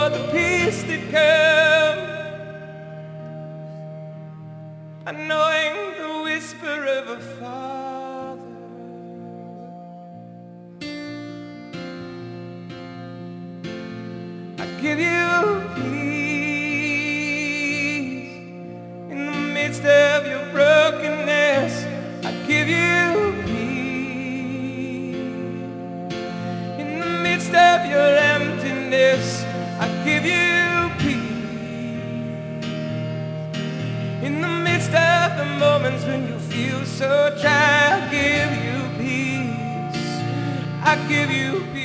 the peace that comes by knowing the whisper of a father. I give you peace in the midst of your brokenness. I give you peace in the midst of your emptiness. I give you peace in the midst of the moments when you feel so dry. I give you peace. I give you peace.